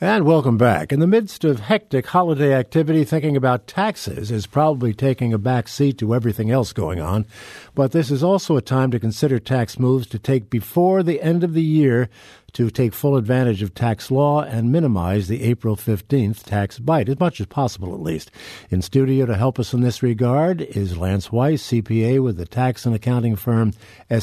And welcome back. In the midst of hectic holiday activity, thinking about taxes is probably taking a back seat to everything else going on. But this is also a time to consider tax moves to take before the end of the year to take full advantage of tax law and minimize the April 15th tax bite, as much as possible at least. In studio to help us in this regard is Lance Weiss, CPA with the tax and accounting firm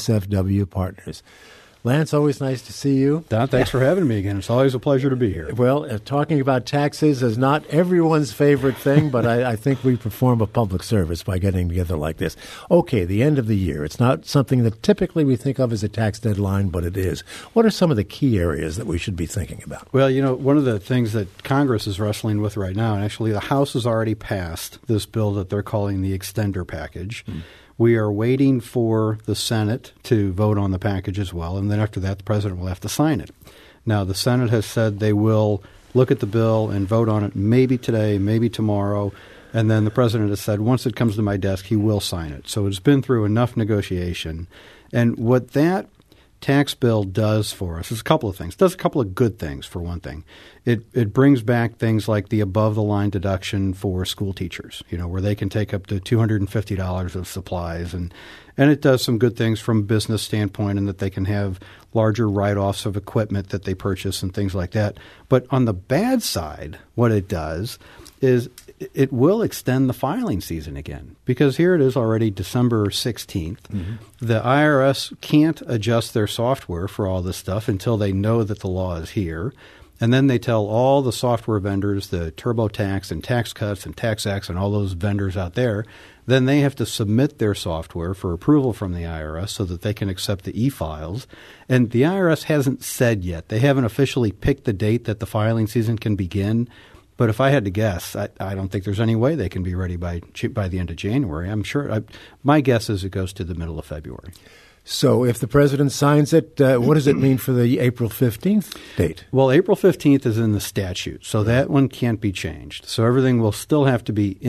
SFW Partners. Lance, always nice to see you. Don, thanks for having me again. It's always a pleasure to be here. Well, talking about taxes is not everyone's favorite thing, but I think we perform a public service by getting together like this. Okay, the end of the year. It's not something that typically we think of as a tax deadline, but it is. What are some of the key areas that we should be thinking about? Well, one of the things that Congress is wrestling with right now, and actually the House has already passed this bill that they're calling the extender package. We are waiting for the Senate to vote on the package as well, and then after that, the President will have to sign it. Now, the Senate has said they will look at the bill and vote on it maybe today, maybe tomorrow, and then the President has said once it comes to my desk, he will sign it. So it's been through enough negotiation. And what that tax bill does for us is a couple of things. It does a couple of good things, for one thing. It brings back things like the above-the-line deduction for school teachers, where they can take up to $250 of supplies. And it does some good things from a business standpoint in that they can have larger write-offs of equipment that they purchase and things like that. But on the bad side, what it does is it will extend the filing season again, because here it is already December 16th. Mm-hmm. The IRS can't adjust their software for all this stuff until they know that the law is here. And then they tell all the software vendors, the TurboTax and Tax Cuts and TaxAct and all those vendors out there, then they have to submit their software for approval from the IRS so that they can accept the e-files. And the IRS hasn't said yet. They haven't officially picked the date that the filing season can begin. But if I had to guess, I don't think there's any way they can be ready by the end of January. I'm sure. My guess is it goes to the middle of February. So if the President signs it, what does it mean for the April 15th date? Well, April 15th is in the statute, so that one can't be changed. So everything will still have to be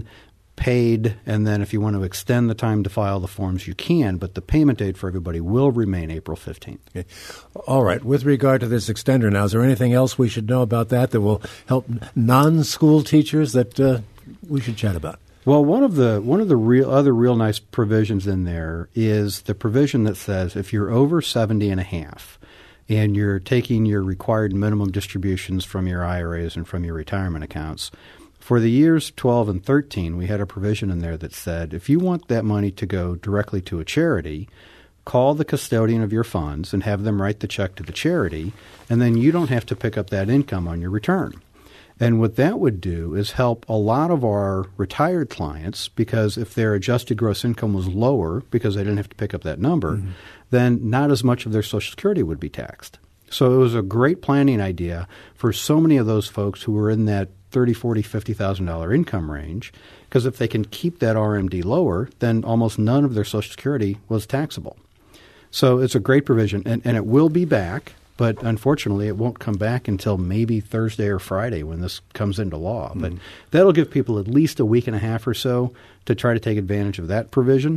paid, and then if you want to extend the time to file the forms, you can, but the payment date for everybody will remain April 15th. Okay. All right. With regard to this extender now, is there anything else we should know about that will help non-school teachers that we should chat about? Well, one of the real nice provisions in there is the provision that says if you're over 70 and a half and you're taking your required minimum distributions from your IRAs and from your retirement accounts, for the years 12 and 13, we had a provision in there that said if you want that money to go directly to a charity, call the custodian of your funds and have them write the check to the charity, and then you don't have to pick up that income on your return. And what that would do is help a lot of our retired clients, because if their adjusted gross income was lower because they didn't have to pick up that number, then not as much of their Social Security would be taxed. So it was a great planning idea for so many of those folks who were in that $30,000, $40,000, $50,000 income range, because if they can keep that RMD lower, then almost none of their Social Security was taxable. So it's a great provision, and it will be back. But unfortunately, it won't come back until maybe Thursday or Friday when this comes into law. Mm-hmm. But that'll give people at least a week and a half or so to try to take advantage of that provision.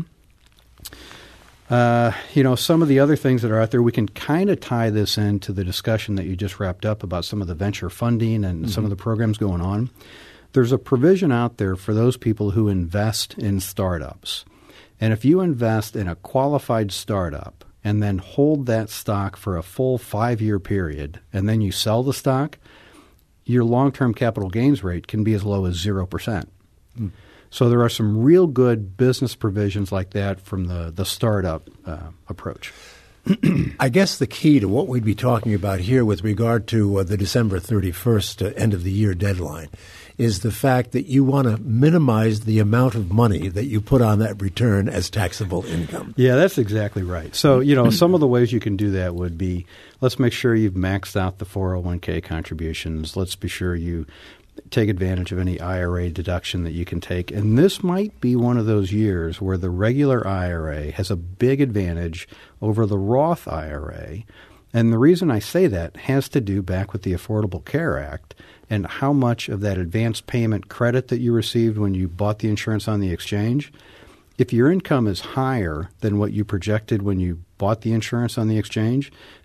Some of the other things that are out there, we can kind of tie this into the discussion that you just wrapped up about some of the venture funding and some of the programs going on. There's a provision out there for those people who invest in startups. And if you invest in a qualified startup, and then hold that stock for a full 5-year period, and then you sell the stock, your long-term capital gains rate can be as low as 0%. So there are some real good business provisions like that from the startup approach. I guess the key to what we'd be talking about here with regard to the December 31st end-of-the-year deadline is the fact that you want to minimize the amount of money that you put on that return as taxable income. Yeah, that's exactly right. So, some of the ways you can do that would be, let's make sure you've maxed out the 401k contributions. Let's be sure you take advantage of any IRA deduction that you can take. And this might be one of those years where the regular IRA has a big advantage over the Roth IRA. And the reason I say that has to do back with the Affordable Care Act and how much of that advance payment credit that you received when you bought the insurance on the exchange. If your income is higher than what you projected when you bought the insurance on the exchange,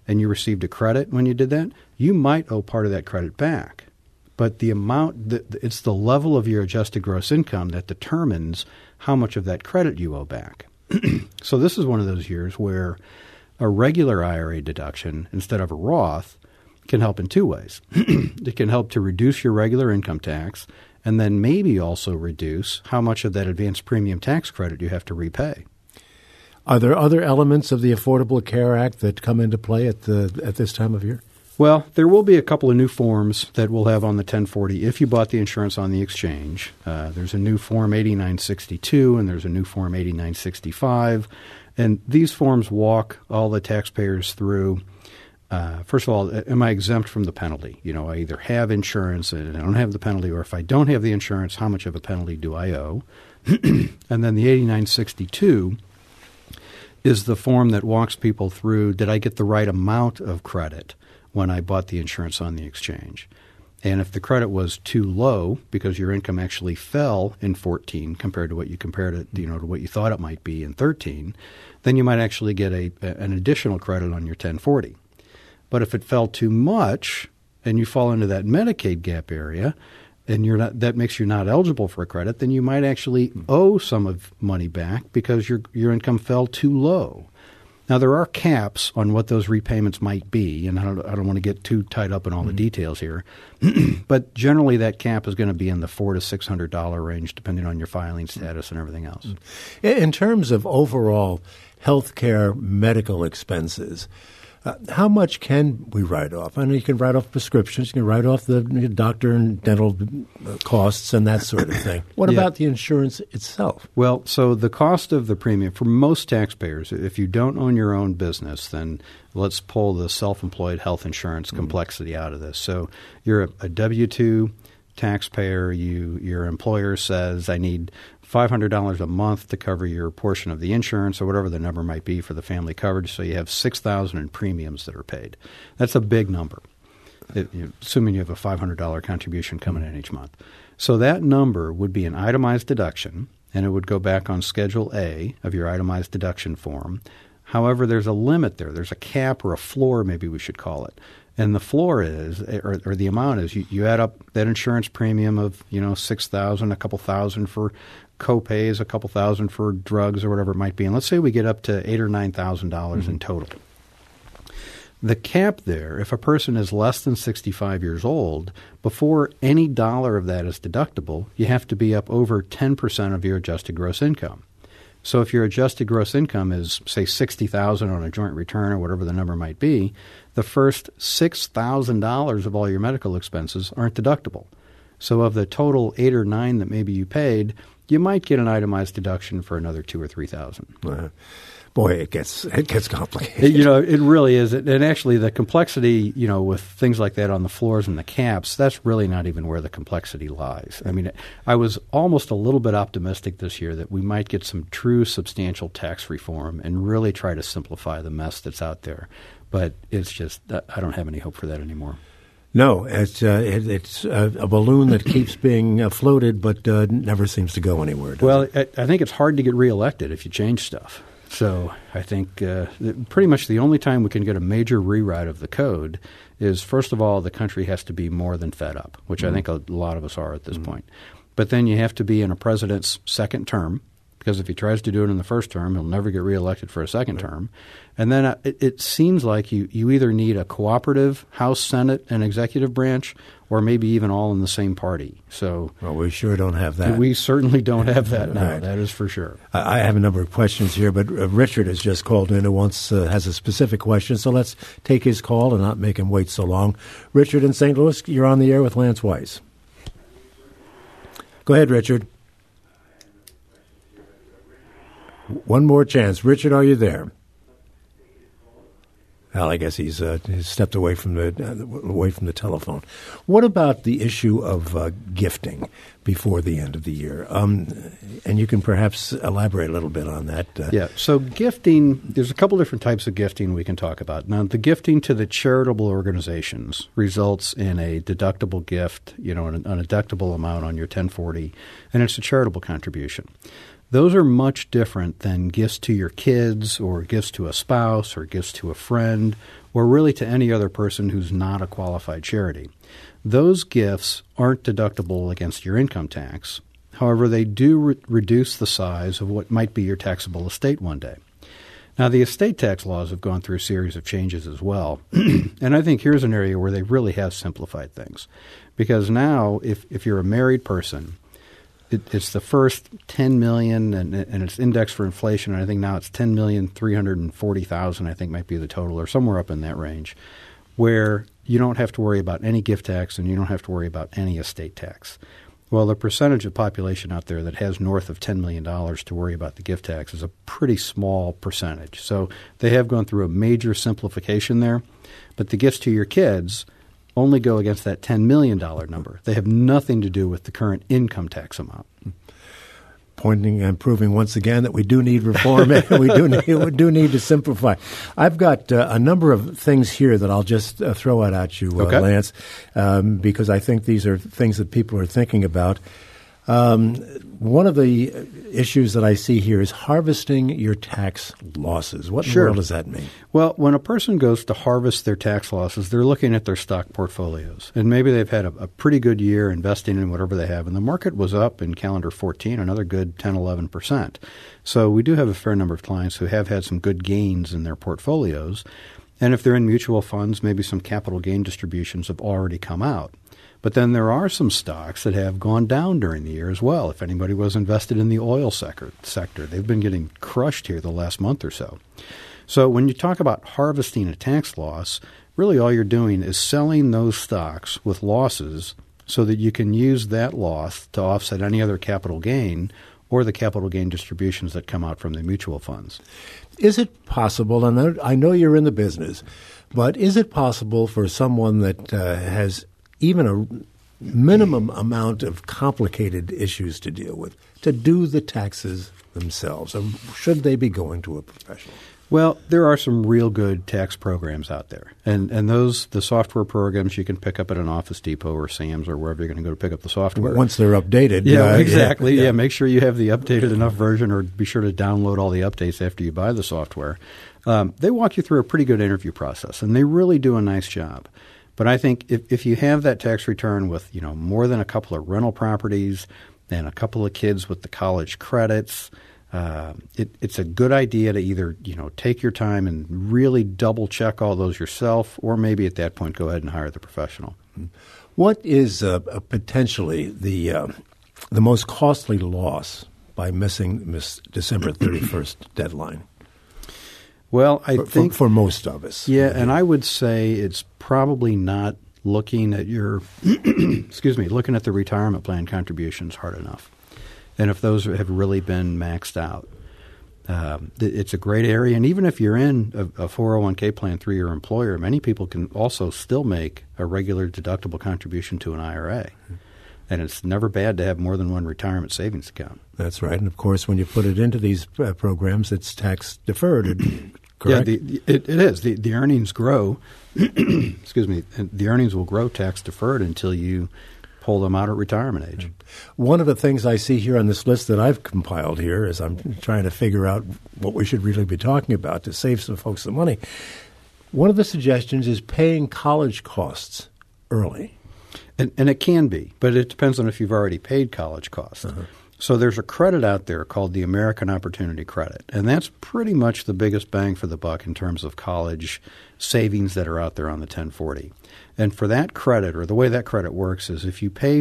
and you received a credit when you did that, you might owe part of that credit back. But the amount, it's the level of your adjusted gross income that determines how much of that credit you owe back. So this is one of those years where a regular IRA deduction instead of a Roth can help in two ways. It can help to reduce your regular income tax and then maybe also reduce how much of that advanced premium tax credit you have to repay. Are there other elements of the Affordable Care Act that come into play at this time of year? Well, there will be a couple of new forms that we'll have on the 1040 if you bought the insurance on the exchange. There's a new Form 8962 and there's a new Form 8965. And these forms walk all the taxpayers through. First of all, am I exempt from the penalty? I either have insurance and I don't have the penalty, or if I don't have the insurance, how much of a penalty do I owe? And then the 8962 is the form that walks people through, did I get the right amount of credit when I bought the insurance on the exchange? And if the credit was too low because your income actually fell in 14 compared to what you compared it, to what you thought it might be in 13, then you might actually get an additional credit on your 1040. But if it fell too much and you fall into that Medicaid gap area and that makes you not eligible for a credit, then you might actually owe some of money back because your income fell too low. Now, there are caps on what those repayments might be, and I don't want to get too tied up in all the details here. But generally, that cap is going to be in the $400 to $600 range, depending on your filing status and everything else. In terms of overall health care medical expenses, how much can we write off? I know you can write off prescriptions, you can write off the doctor and dental costs and that sort of thing. What about the insurance itself? Well, so the cost of the premium for most taxpayers, if you don't own your own business, then let's pull the self-employed health insurance complexity out of this. So you're a W-2 taxpayer. Your employer says, I need $500 a month to cover your portion of the insurance or whatever the number might be for the family coverage. So you have $6,000 in premiums that are paid. That's a big number, assuming you have a $500 contribution coming in each month. So that number would be an itemized deduction, and it would go back on Schedule A of your itemized deduction form. However, there's a limit there. There's a cap or a floor, maybe we should call it. And the floor is, or the amount is, you add up that insurance premium of, $6,000, a couple thousand for co-pays, a couple thousand for drugs or whatever it might be. And let's say we get up to $8,000 or $9,000 in total. The cap there, if a person is less than 65 years old, before any dollar of that is deductible, you have to be up over 10% of your adjusted gross income. So if your adjusted gross income is, say, $60,000 on a joint return or whatever the number might be, the first $6,000 of all your medical expenses aren't deductible. So of the total $8,000 or $9,000 that maybe you paid, you might get an itemized deduction for another $2,000 or $3,000. Boy, it gets complicated. It really is. And actually, the complexity, with things like that on the floors and the caps, that's really not even where the complexity lies. I mean, I was almost a little bit optimistic this year that we might get some true substantial tax reform and really try to simplify the mess that's out there. But it's just, I don't have any hope for that anymore. No, it's a balloon that keeps being floated but never seems to go anywhere. Well, I think it's hard to get reelected if you change stuff. So I think pretty much the only time we can get a major rewrite of the code is, first of all, the country has to be more than fed up, which I think a lot of us are at this point. But then you have to be in a president's second term, because if he tries to do it in the first term, he'll never get reelected for a second term. And then it seems like you either need a cooperative House, Senate, and executive branch, or maybe even all in the same party. So, well, we sure don't have that. We certainly don't have that now. Right. That is for sure. I have a number of questions here, but Richard has just called in who has a specific question. So let's take his call and not make him wait so long. Richard in St. Louis, you're on the air with Lance Weiss. Go ahead, Richard. One more chance. Richard, are you there? Well, I guess he's stepped away from the telephone. What about the issue of gifting before the end of the year? And you can perhaps elaborate a little bit on that. Yeah. So gifting, there's a couple different types of gifting we can talk about. Now, the gifting to the charitable organizations results in a deductible gift, an deductible amount on your 1040, and it's a charitable contribution. Those are much different than gifts to your kids or gifts to a spouse or gifts to a friend or really to any other person who's not a qualified charity. Those gifts aren't deductible against your income tax. However, they do reduce the size of what might be your taxable estate one day. Now, the estate tax laws have gone through a series of changes as well, and I think here's an area where they really have simplified things. Because now, if you're a married person, it's the first $10 million, and it's indexed for inflation, and I think now it's $10,340,000, I think might be the total, or somewhere up in that range, where you don't have to worry about any gift tax and you don't have to worry about any estate tax. Well, the percentage of population out there that has north of $10 million to worry about the gift tax is a pretty small percentage. So they have gone through a major simplification there. But the gifts to your kids only go against that $10 million number. They have nothing to do with the current income tax amount. Pointing and proving once again that we do need reform and we do need to simplify. I've got a number of things here that I'll just throw out at you, okay. Lance, because I think these are things that people are thinking about. One of the issues that I see here is harvesting your tax losses. What in the world does that mean? Well, when a person goes to harvest their tax losses, they're looking at their stock portfolios. And maybe they've had a pretty good year investing in whatever they have. And the market was up in calendar 14, another good 10, 11%. So we do have a fair number of clients who have had some good gains in their portfolios. And if they're in mutual funds, maybe some capital gain distributions have already come out. But then there are some stocks that have gone down during the year as well. If anybody was invested in the oil sector, they've been getting crushed here the last month or so. So when you talk about harvesting a tax loss, really all you're doing is selling those stocks with losses so that you can use that loss to offset any other capital gain or the capital gain distributions that come out from the mutual funds. Is it possible, and I know you're in the business, but is it possible for someone that has even a minimum amount of complicated issues to deal with, to do the taxes themselves? Or should they be going to a professional? Well, there are some real good tax programs out there. And the software programs you can pick up at an Office Depot or Sam's or wherever you're going to go to pick up the software. Once they're updated. Yeah, exactly. Yeah, make sure you have the updated enough version, or be sure to download all the updates after you buy the software. They walk you through a pretty good interview process, and they really do a nice job. But I think if you have that tax return with, more than a couple of rental properties and a couple of kids with the college credits, it's a good idea to either, take your time and really double check all those yourself, or maybe at that point go ahead and hire the professional. What is potentially the most costly loss by missing December 31st deadline? Well, I think for most of us. Yeah, and I would say it's probably not looking at your looking at the retirement plan contributions hard enough. And if those have really been maxed out, it's a great area. And even if you're in a 401k plan through your employer, many people can also still make a regular deductible contribution to an IRA. And it's never bad to have more than one retirement savings account. That's right. And, of course, when you put it into these programs, it's tax deferred. Correct? Yeah, it is. The earnings grow. Excuse me. The earnings will grow tax deferred until you pull them out at retirement age. One of the things I see here on this list that I've compiled here as I'm trying to figure out what we should really be talking about to save some folks some money, one of the suggestions is paying college costs early. And it can be, but it depends on if you've already paid college costs. Uh-huh. So there's a credit out there called the American Opportunity Credit, and that's pretty much the biggest bang for the buck in terms of college savings that are out there on the 1040. And for that credit, or the way that credit works, is if you pay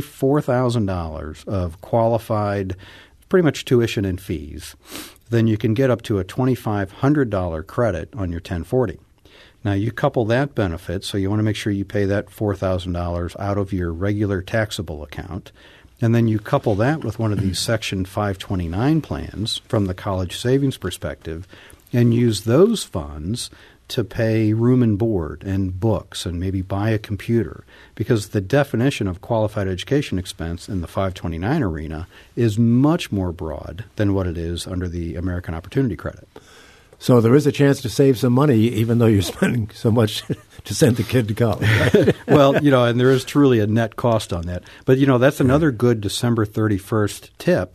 $4,000 of qualified, pretty much tuition and fees, then you can get up to a $2,500 credit on your 1040. Now, you couple that benefit, so you want to make sure you pay that $4,000 out of your regular taxable account, and then you couple that with one of these Section 529 plans from the college savings perspective and use those funds to pay room and board and books and maybe buy a computer, because the definition of qualified education expense in the 529 arena is much more broad than what it is under the American Opportunity Credit. So there is a chance to save some money even though you're spending so much to send the kid to college. Right? Well, and there is truly a net cost on that. But, that's another good December 31st tip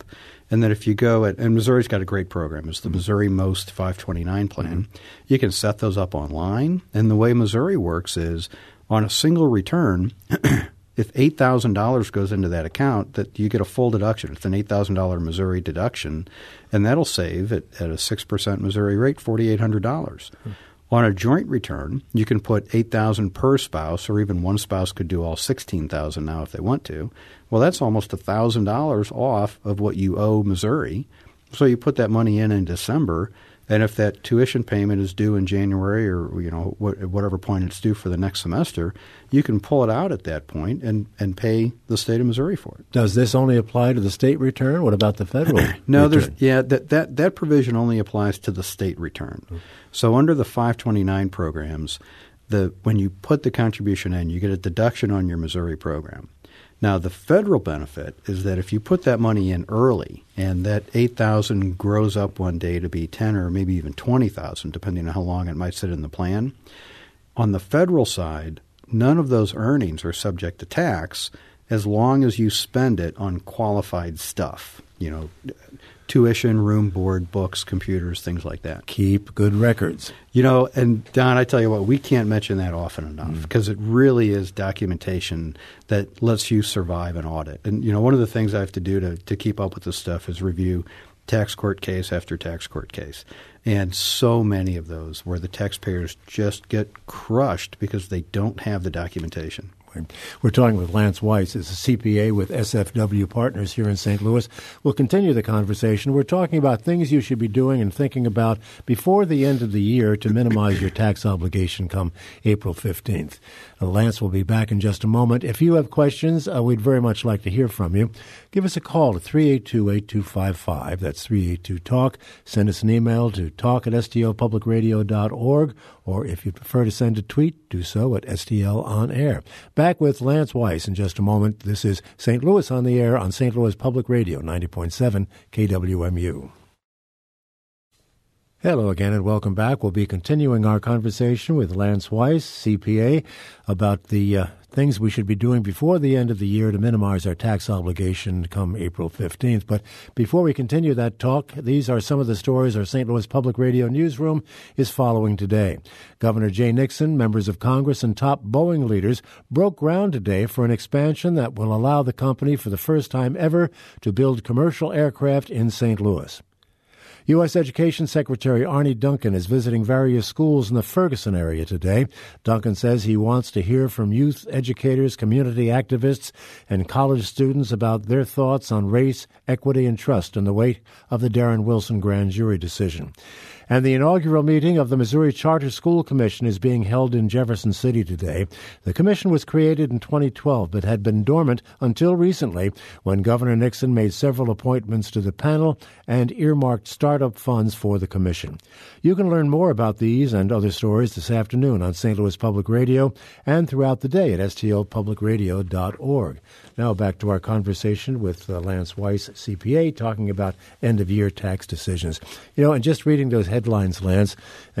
And then if you go and Missouri's got a great program. It's the Missouri Most 529 plan. You can set those up online. And the way Missouri works is on a single return, if $8,000 goes into that account, that you get a full deduction. It's an $8,000 Missouri deduction, and that'll save at a 6% Missouri rate $4,800. On a joint return, you can put $8,000 per spouse, or even one spouse could do all $16,000 now if they want to. Well, that's almost $1,000 off of what you owe Missouri. So you put that money in December, and if that tuition payment is due in January or whatever point it's due for the next semester, you can pull it out at that point and pay the state of Missouri for it. Does this only apply to the state return? What about the federal No, return? that provision only applies to the state return. So under the 529 programs, when you put the contribution in, you get a deduction on your Missouri program. Now, the federal benefit is that if you put that money in early and that $8,000 grows up one day to be $10,000 or maybe even $20,000, depending on how long it might sit in the plan, on the federal side, none of those earnings are subject to tax as long as you spend it on qualified stuff, tuition, room, board, books, computers, things like that. Keep good records. And Don, I tell you what, we can't mention that often enough because it really is documentation that lets you survive an audit. And, one of the things I have to do to keep up with this stuff is review tax court case after tax court case. And so many of those where the taxpayers just get crushed because they don't have the documentation. We're talking with Lance Weiss, who's a CPA with SFW Partners here in St. Louis. We'll continue the conversation. We're talking about things you should be doing and thinking about before the end of the year to minimize your tax obligation come April 15th. Lance will be back in just a moment. If you have questions, we'd very much like to hear from you. Give us a call at 382-8255. That's 382-TALK. Send us an email to talk@stlpublicradio.org, or if you prefer to send a tweet, do so at STL On Air. Back with Lance Weiss in just a moment. This is St. Louis on the Air on St. Louis Public Radio, 90.7 KWMU. Hello again and welcome back. We'll be continuing our conversation with Lance Weiss, CPA, about the things we should be doing before the end of the year to minimize our tax obligation come April 15th. But before we continue that talk, these are some of the stories our St. Louis Public Radio newsroom is following today. Governor Jay Nixon, members of Congress, and top Boeing leaders broke ground today for an expansion that will allow the company for the first time ever to build commercial aircraft in St. Louis. U.S. Education Secretary Arne Duncan is visiting various schools in the Ferguson area today. Duncan says he wants to hear from youth educators, community activists, and college students about their thoughts on race, equity, and trust in the wake of the Darren Wilson grand jury decision. And the inaugural meeting of the Missouri Charter School Commission is being held in Jefferson City today. The commission was created in 2012 but had been dormant until recently when Governor Nixon made several appointments to the panel and earmarked startup funds for the commission. You can learn more about these and other stories this afternoon on St. Louis Public Radio and throughout the day at stlpublicradio.org. Now back to our conversation with Lance Weiss, CPA, talking about end-of-year tax decisions. And just reading those headlines, Lance,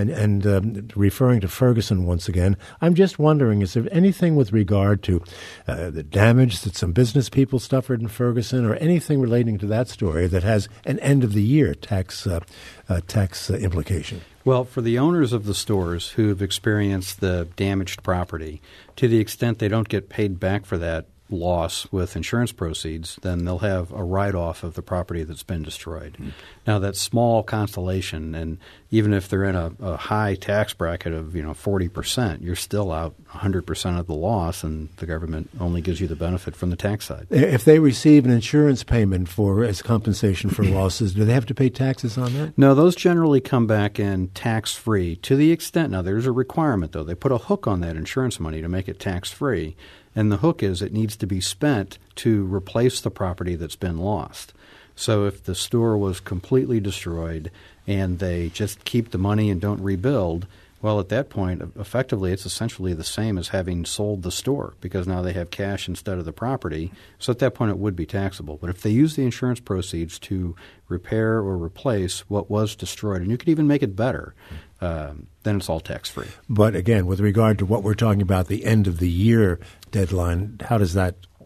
and referring to Ferguson once again, I'm just wondering, is there anything with regard to the damage that some business people suffered in Ferguson or anything relating to that story that has an end-of-the-year tax implication? Well, for the owners of the stores who have experienced the damaged property, to the extent they don't get paid back for that loss with insurance proceeds, then they'll have a write-off of the property that's been destroyed. Now, that's small consolation, and even if they're in a high tax bracket of 40%, you're still out 100% of the loss, and the government only gives you the benefit from the tax side. If they receive an insurance payment as compensation for losses, do they have to pay taxes on that? No, those generally come back in tax-free to the extent. Now, there's a requirement, though. They put a hook on that insurance money to make it tax-free. And the hook is it needs to be spent to replace the property that's been lost. So if the store was completely destroyed and they just keep the money and don't rebuild, well, at that point, effectively, it's essentially the same as having sold the store because now they have cash instead of the property. So at that point, it would be taxable. But if they use the insurance proceeds to repair or replace what was destroyed, and you could even make it better, then it's all tax-free. But again, with regard to what we're talking about, the end-of-the-year deadline, how does that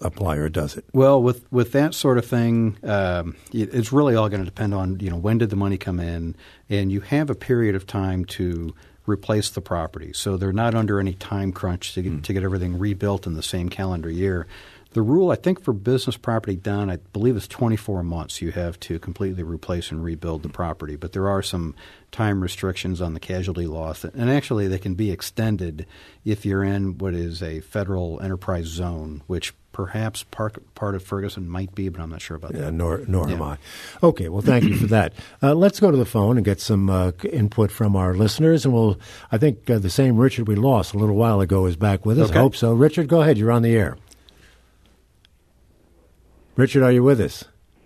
apply, or does it? Well, with that sort of thing, it's really all going to depend on, when did the money come in, and you have a period of time to replace the property. So they're not under any time crunch to get everything rebuilt in the same calendar year. The rule, I think, for business property done, I believe it's 24 months you have to completely replace and rebuild the property. But there are some time restrictions on the casualty loss. And actually, they can be extended if you're in what is a federal enterprise zone, which perhaps part of Ferguson might be, but I'm not sure about that. Nor am I. Okay, well, thank you for that. Let's go to the phone and get some input from our listeners. And I think the same Richard we lost a little while ago is back with us. Okay. I hope so. Richard, go ahead. You're on the air. Richard, are you with us?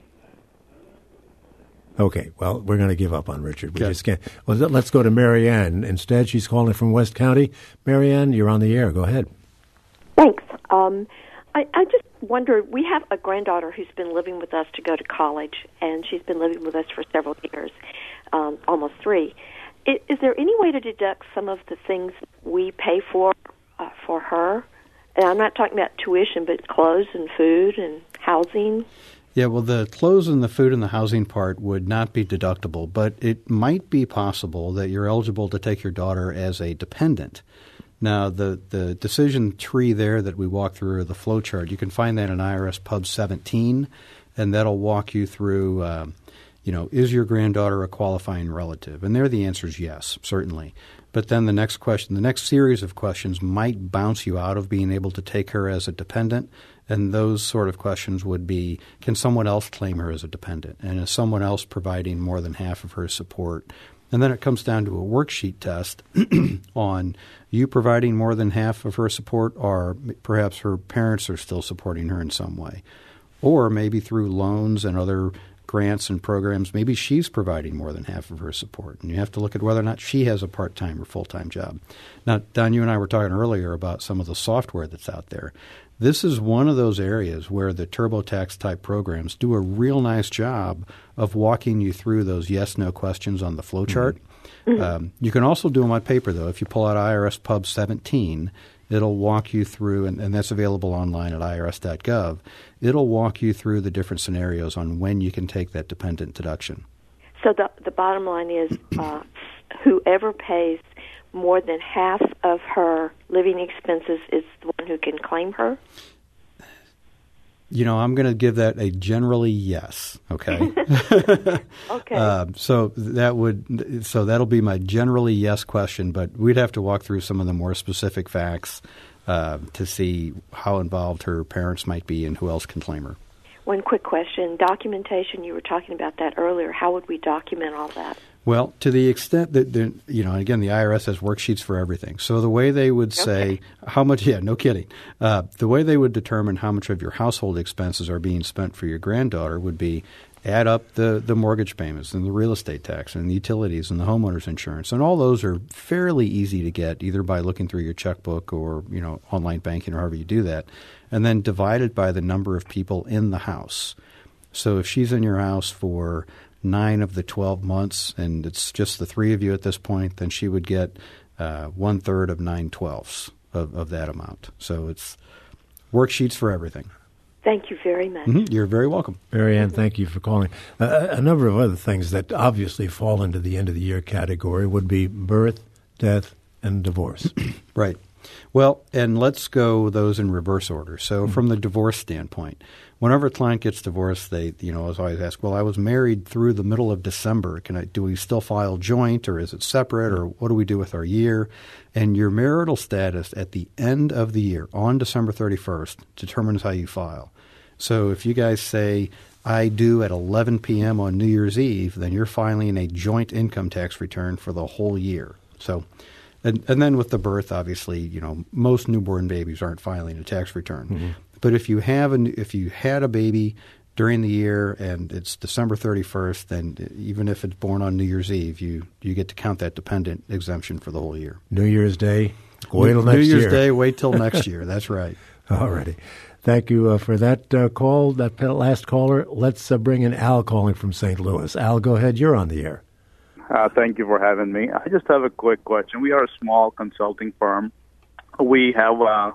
Okay, well, we're going to give up on Richard. We just can't. Well, let's go to Mary Ann. Instead, she's calling from West County. Mary Ann, you're on the air. Go ahead. Thanks. I just wondered, we have a granddaughter who's been living with us to go to college, and she's been living with us for several years, almost 3. Is there any way to deduct some of the things we pay for her? And I'm not talking about tuition, but clothes and food and housing. Yeah, well, the clothes and the food and the housing part would not be deductible, but it might be possible that you're eligible to take your daughter as a dependent. Now, the decision tree there that we walk through, the flow chart, you can find that in IRS Pub 17, and that'll walk you through, is your granddaughter a qualifying relative? And there the answer is yes, certainly. But then the next series of questions might bounce you out of being able to take her as a dependent, and those sort of questions would be, can someone else claim her as a dependent? And is someone else providing more than half of her support? And then it comes down to a worksheet test on you providing more than half of her support, or perhaps her parents are still supporting her in some way. Or maybe through loans and other grants and programs, maybe she's providing more than half of her support. And you have to look at whether or not she has a part-time or full-time job. Now, Don, you and I were talking earlier about some of the software that's out there. This is one of those areas where the TurboTax type programs do a real nice job of walking you through those yes-no questions on the flowchart. Mm-hmm. You can also do them on paper, though. If you pull out IRS Pub 17, it'll walk you through, and that's available online at irs.gov. It'll walk you through the different scenarios on when you can take that dependent deduction. So the bottom line is whoever pays more than half of her living expenses is the one who can claim her? I'm going to give that a generally yes. Okay. Okay. So that'll be my generally yes question, but we'd have to walk through some of the more specific facts to see how involved her parents might be and who else can claim her. One quick question. Documentation, you were talking about that earlier. How would we document all that? Well, to the extent that, again, the IRS has worksheets for everything. So the way they would say how much, no kidding, the way they would determine how much of your household expenses are being spent for your granddaughter would be add up the mortgage payments and the real estate tax and the utilities and the homeowner's insurance. And all those are fairly easy to get either by looking through your checkbook or, online banking or however you do that, and then divided by the number of people in the house. So if she's in your house for 9 of the 12 months, and it's just the 3 of you at this point, then she would get 1/3 of 9/12 of that amount. So it's worksheets for everything. Thank you very much. Mm-hmm. You're very welcome. Mary Ann, thank you for calling. A number of other things that obviously fall into the end of the year category would be birth, death, and divorce. Right. Well, and let's go those in reverse order. So from the divorce standpoint, whenever a client gets divorced, they, as always ask, well, I was married through the middle of December. Do we still file joint, or is it separate, or what do we do with our year? And your marital status at the end of the year, on December 31st, determines how you file. So if you guys say, I do at 11 p.m. on New Year's Eve, then you're filing a joint income tax return for the whole year. So, and then with the birth, obviously, most newborn babies aren't filing a tax return. Mm-hmm. But if you had a baby during the year and it's December 31st, then even if it's born on New Year's Eve, you get to count that dependent exemption for the whole year. New Year's Day, wait till next year. New Year's Day, wait till next year. That's right. All righty. Thank you for that call, that last caller. Let's bring in Al calling from St. Louis. Al, go ahead. You're on the air. Thank you for having me. I just have a quick question. We are a small consulting firm. We have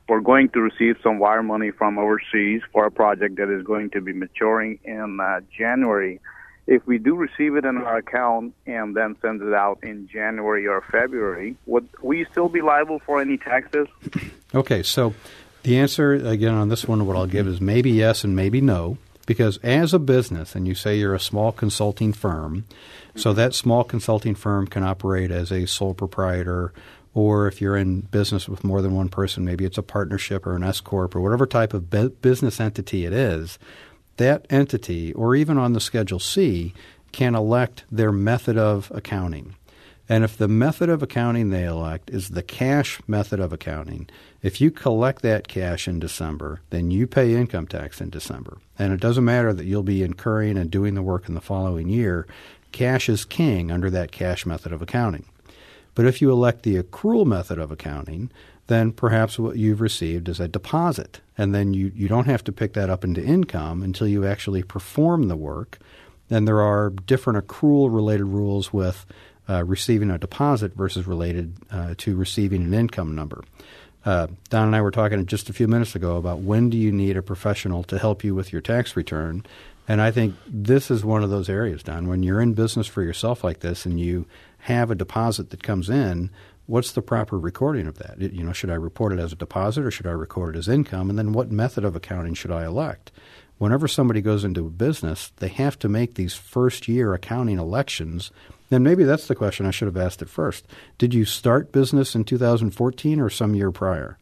we're going to receive some wire money from overseas for a project that is going to be maturing in January. If we do receive it in our account and then send it out in January or February, would we still be liable for any taxes? Okay, so the answer, again, on this one, what I'll give is maybe yes and maybe no, because as a business, and you say you're a small consulting firm, so that small consulting firm can operate as a sole proprietor, or if you're in business with more than one person, maybe it's a partnership or an S-corp or whatever type of business entity it is, that entity, or even on the Schedule C, can elect their method of accounting. And if the method of accounting they elect is the cash method of accounting, if you collect that cash in December, then you pay income tax in December. And it doesn't matter that you'll be incurring and doing the work in the following year. Cash is king under that cash method of accounting. But if you elect the accrual method of accounting, then perhaps what you've received is a deposit. And then you don't have to pick that up into income until you actually perform the work. And there are different accrual-related rules with receiving a deposit versus related to receiving an income number. Don and I were talking just a few minutes ago about when do you need a professional to help you with your tax return. And I think this is one of those areas, Don. When you're in business for yourself like this and you have a deposit that comes in, what's the proper recording of that? Should I report it as a deposit or should I record it as income? And then what method of accounting should I elect? Whenever somebody goes into a business, they have to make these first-year accounting elections. And maybe that's the question I should have asked at first. Did you start business in 2014 or some year prior?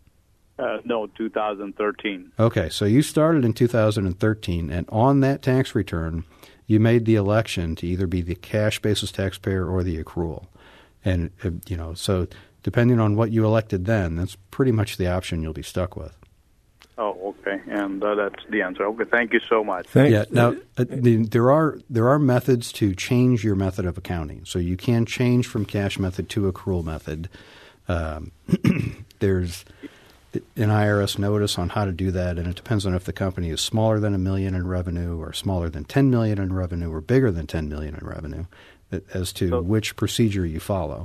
No, 2013. Okay, so you started in 2013, and on that tax return, you made the election to either be the cash basis taxpayer or the accrual. And, so depending on what you elected then, that's pretty much the option you'll be stuck with. Oh, okay. And that's the answer. Okay, thank you so much. Now, there are methods to change your method of accounting. So you can change from cash method to accrual method. There's an IRS notice on how to do that, and it depends on if the company is smaller than $1 million in revenue or smaller than $10 million in revenue or bigger than $10 million in revenue as to which procedure you follow.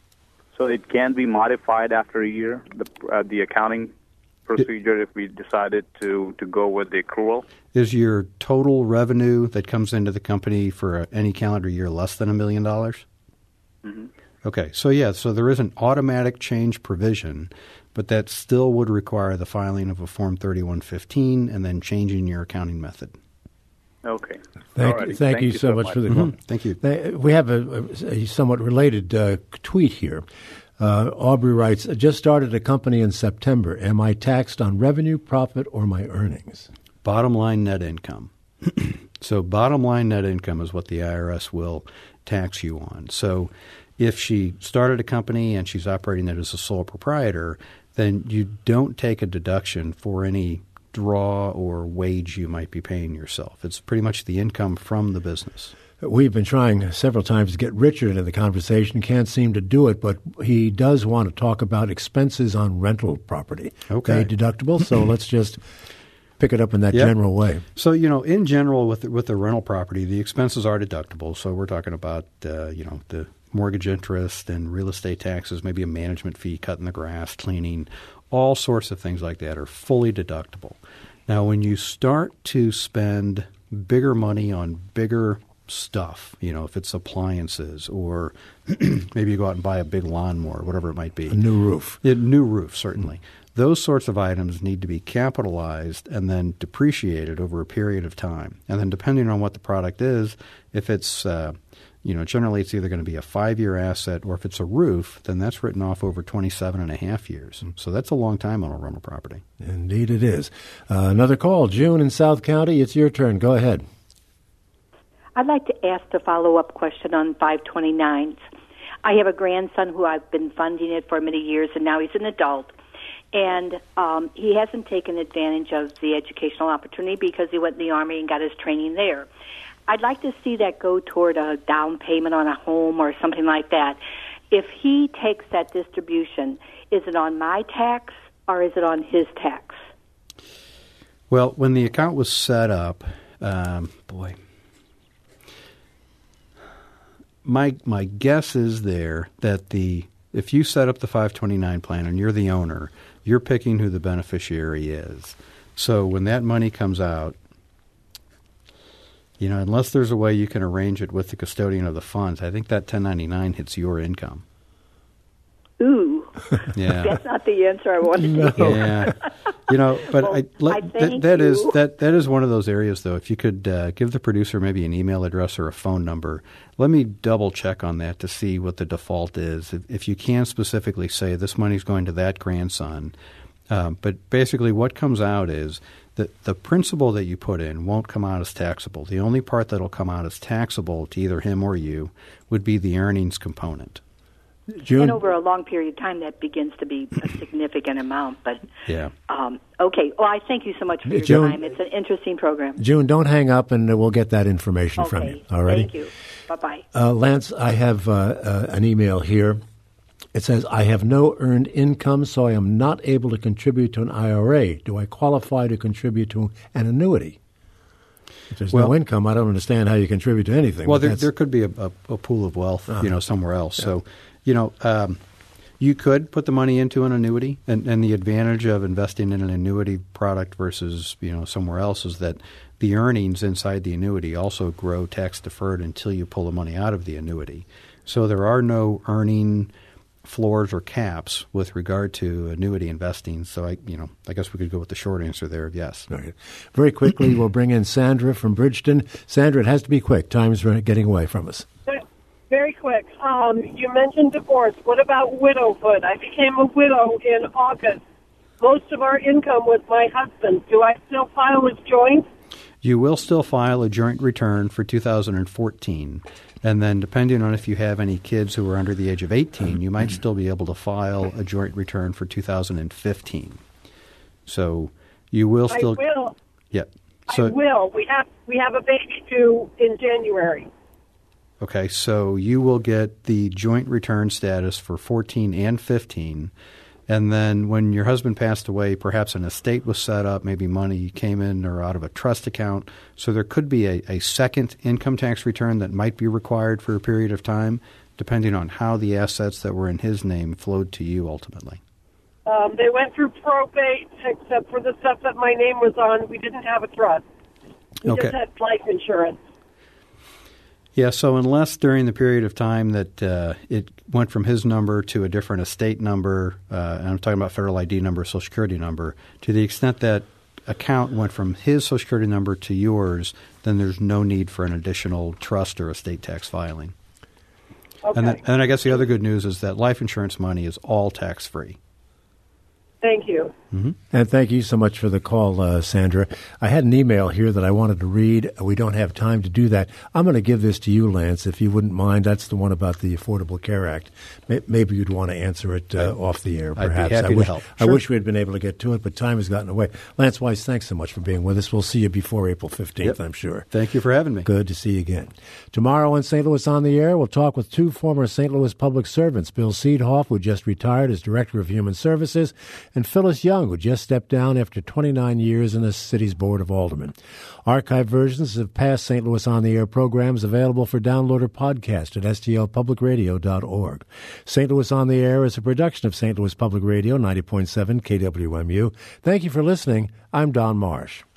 So it can be modified after a year, the accounting procedure, if we decided to go with the accrual? Is your total revenue that comes into the company for any calendar year less than $1 million? Mm-hmm. Okay, so there is an automatic change provision, but that still would require the filing of a Form 3115 and then changing your accounting method. Okay. Thank you so much for the call. Thank you. We have a somewhat related tweet here. Aubrey writes, just started a company in September. Am I taxed on revenue, profit, or my earnings? Bottom line net income. So bottom line net income is what the IRS will tax you on. So if she started a company and she's operating it as a sole proprietor, then you don't take a deduction for any draw or wage you might be paying yourself. It's pretty much the income from the business. We've been trying several times to get Richard into the conversation, can't seem to do it, but he does want to talk about expenses on rental property. Okay. Deductible, so let's just pick it up in that general way. So, in general with the rental property, the expenses are deductible. So we're talking about, the mortgage interest and real estate taxes, maybe a management fee, cutting the grass, cleaning, all sorts of things like that are fully deductible. Now, when you start to spend bigger money on bigger stuff, if it's appliances or maybe you go out and buy a big lawnmower, whatever it might be. A new roof. New roof, certainly. Those sorts of items need to be capitalized and then depreciated over a period of time. And then depending on what the product is, if it's, generally it's either going to be a 5-year asset, or if it's a roof, then that's written off over 27 and a half years. So that's a long time on a rental property. Indeed it is. Another call. June in South County. It's your turn. Go ahead. I'd like to ask a follow-up question on 529s. I have a grandson who I've been funding it for many years, and now he's an adult. And he hasn't taken advantage of the educational opportunity because he went in the Army and got his training there. I'd like to see that go toward a down payment on a home or something like that. If he takes that distribution, is it on my tax or is it on his tax? Well, when the account was set up, my guess is there that if you set up the 529 plan and you're the owner, you're picking who the beneficiary is. So when that money comes out, unless there's a way you can arrange it with the custodian of the funds, I think that 1099 hits your income. Ooh, yeah, that's not the answer I wanted to hear. Yeah, but well, that is one of those areas, though. If you could give the producer maybe an email address or a phone number, let me double check on that to see what the default is. If you can specifically say this money's going to that grandson, but basically what comes out is that the principal that you put in won't come out as taxable. The only part that'll come out as taxable to either him or you would be the earnings component. June? And over a long period of time, that begins to be a significant amount. But yeah. Okay. Well, I thank you so much for your June, time. It's an interesting program. June, don't hang up, and we'll get that information from you. All right. Thank you. Bye-bye. Lance, I have an email here. It says, I have no earned income, so I am not able to contribute to an IRA. Do I qualify to contribute to an annuity? If there's no income, I don't understand how you contribute to anything. Well, there could be a pool of wealth, somewhere else. Yeah. So, you could put the money into an annuity, and the advantage of investing in an annuity product versus, somewhere else is that the earnings inside the annuity also grow tax deferred until you pull the money out of the annuity. So there are no earning floors or caps with regard to annuity investing. So I guess we could go with the short answer there of yes. All right. Very quickly, we'll bring in Sandra from Bridgeton. Sandra, it has to be quick. Time's getting away from us. Very quick. You mentioned divorce. What about widowhood? I became a widow in August. Most of our income was my husband. Do I still file as joint? You will still file a joint return for 2014. And then depending on if you have any kids who are under the age of 18, you might still be able to file a joint return for 2015. So you will still... I will. Yeah. So, I will. We have a baby due in January. Okay, so you will get the joint return status for 14 and 15. And then when your husband passed away, perhaps an estate was set up, maybe money came in or out of a trust account. So there could be a second income tax return that might be required for a period of time, depending on how the assets that were in his name flowed to you ultimately. They went through probate, except for the stuff that my name was on. We didn't have a trust. We just had life insurance. Yeah, so unless during the period of time that it went from his number to a different estate number, and I'm talking about federal ID number, Social Security number, to the extent that account went from his Social Security number to yours, then there's no need for an additional trust or estate tax filing. Okay. And I guess the other good news is that life insurance money is all tax-free. Thank you. Mm-hmm. And thank you so much for the call, Sandra. I had an email here that I wanted to read. We don't have time to do that. I'm going to give this to you, Lance, if you wouldn't mind. That's the one about the Affordable Care Act. Maybe you'd want to answer it off the air, perhaps. I'd be happy to help. I wish we had been able to get to it, but time has gotten away. Lance Weiss, thanks so much for being with us. We'll see you before April 15th, I'm sure. Thank you for having me. Good to see you again. Tomorrow on St. Louis on the Air, we'll talk with two former St. Louis public servants, Bill Seedhoff, who just retired as Director of Human Services, and Phyllis Young, who just stepped down after 29 years in the city's Board of Aldermen. Archive versions of past St. Louis on the Air programs available for download or podcast at stlpublicradio.org. St. Louis on the Air is a production of St. Louis Public Radio, 90.7 KWMU. Thank you for listening. I'm Don Marsh.